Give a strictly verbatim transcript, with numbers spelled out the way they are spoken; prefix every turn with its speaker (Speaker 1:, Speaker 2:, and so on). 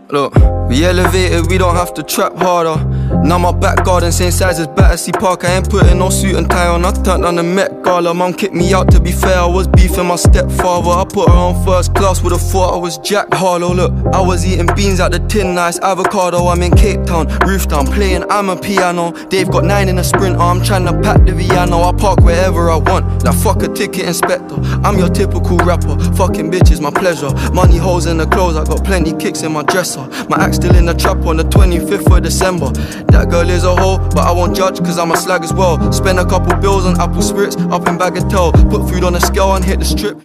Speaker 1: Look, we elevated, we don't have to trap harder. Now my back garden, same size as Battersea Park. I ain't putting no suit and tie on, I turned on the Met Gala. Mum kicked me out, to be fair, I was beefing my stepfather. I put her on first class, would've thought I was Jack Harlow. Look, I was eating beans out the tin, nice avocado. I'm in Cape Town, roof down, playing I'm a piano. Dave got nine in a Sprinter, I'm trying to pack the Viano. I park wherever I want, like fuck a ticket inspector. I'm your typical rapper, fucking bitches my pleasure. Money holes in the clothes, I got plenty kicks in my dresser. My axe still in the trap on the twenty-fifth of December. That girl is a hoe, but I won't judge cause I'm a slag as well. Spend a couple bills on apple spritz, up in Bagatelle. Put food on a scale and hit the strip.